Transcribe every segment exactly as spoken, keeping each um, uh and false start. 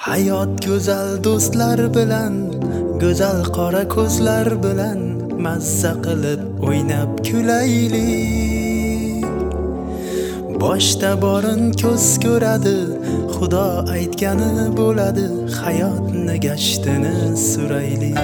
Hayot go'zal do'stlar bilan, go'zal qora ko'zlar bilan mazza qilib o'ynab kulaylik. Boshda borin ko'z ko'radi, Xudo aytgani bo'ladi, hayotni gashtini suraylik.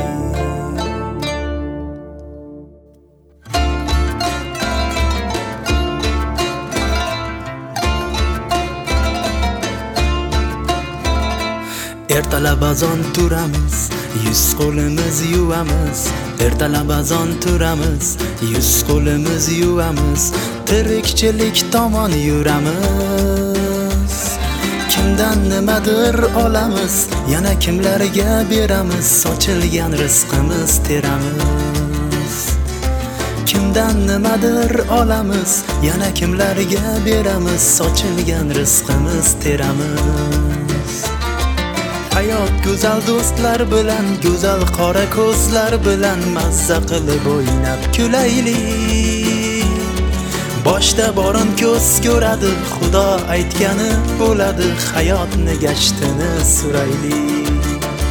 Ertalab azon turamiz, yuz qo'limiz yuvamiz. Ertalab azon turamiz, yuz qo'limiz yuvamiz. Tirikchilik tomon yuramiz. Kimdan nimadir olamiz, yana kimlarga beramiz. Sochilgan rizqimiz teramiz. Kimdan nimadir olamiz, yana kimlarga beramiz. Sochilgan rizqimiz teramiz. Hayot go'zal do'stlar bilan, go'zal qora ko'zlar bilan mazza qilib o'ynab kulaylik. Boshda borin ko'z ko'radi, Xudo aytgani bo'ladi, hayotni gashtini suraylik.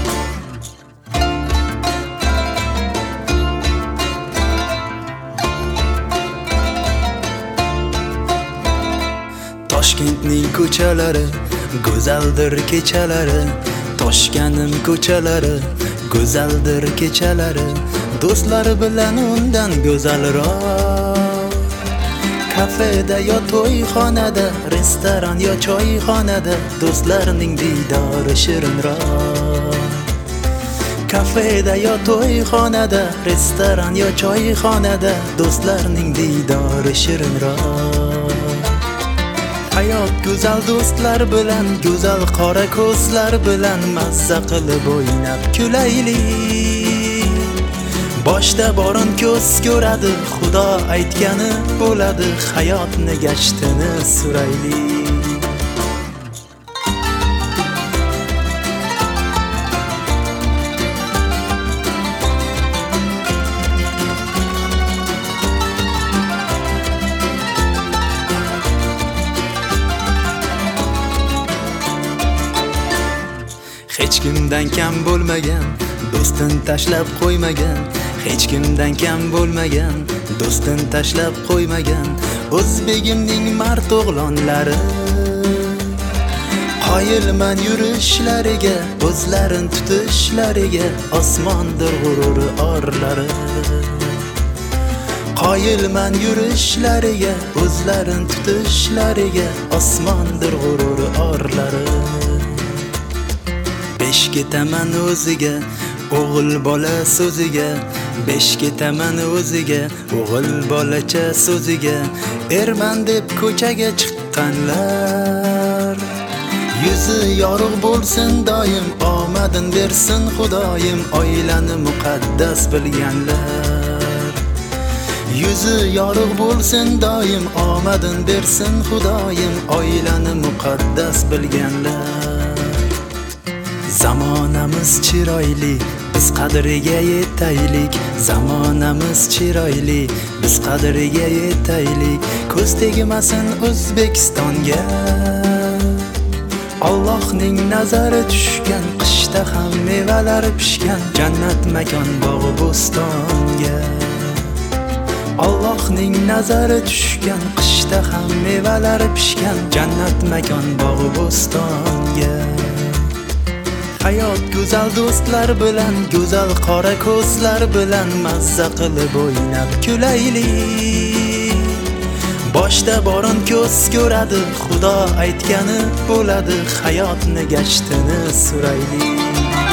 Toshkentning ko'chalari, go'zaldir kechalari. Toshkanim ko'chalari, go'zaldir kechalari. Do'stlari bilan undan go'zalroq. Kafeda yo to'yxonada, restoran yo choyxonada do'stlarning diydori shirinroq. Kafeda yo to'yxonada, restoran yo choyxonada do'stlarning diydori shirinroq. Hayot go'zal do'stlar bilan, go'zal qora ko'zlar bilan mazza qilib o'ynab kulaylik. Boshda borin ko'z ko'radi, Xudo aytgani bo'ladi, hayotni gashtini suraylik. Hech kimdan kam bo'lmagan, do'stin tashlab qo'ymagan. Hech kimdan kam bo'lmagan, do'stin tashlab qo'ymagan. O'zbegimning mard o'g'lonlari, qoyilman yurishlariga, o'zlarin tutishlariga, osmondir g'ururi orlari. Qoyilman yurishlariga, o'zlarin tutishlariga, osmondir g'ururi orlari. Besh ketaman o'ziga, o'g'il bola so'ziga. Besh ketaman o'ziga, o'g'il bolacha so'ziga. Erman deb ko'chaga chiqqanlar, yuzi yorug' bo'lsin doim, omadin bersin Xudoyim. Oilani muqaddas bilganlar, yuzi yorug' bo'lsin doim, omadin bersin Xudoyim. Oilani muqaddas bilganlar. Zamonamiz chiroyli, biz qadriga yetaylik. Zamonamiz chiroyli, biz qadriga yetaylik. Ko'z tegmasin O'zbekistonga, Allohning nazari tushgan. Qishda ham mevalar pishgan, jannat makon bog' bo'stonga. Allohning nazari tushgan, qishda ham mevalar pishgan, jannat makon bog' bo'stonga. Hayot go'zal do'stlar bilan, go'zal qora ko'zlar bilan mazza qilib o'ynab kulaylik. Boshda borin ko'z ko'radi, Xudo aytgani bo'ladi, hayotni gashtini suraylik.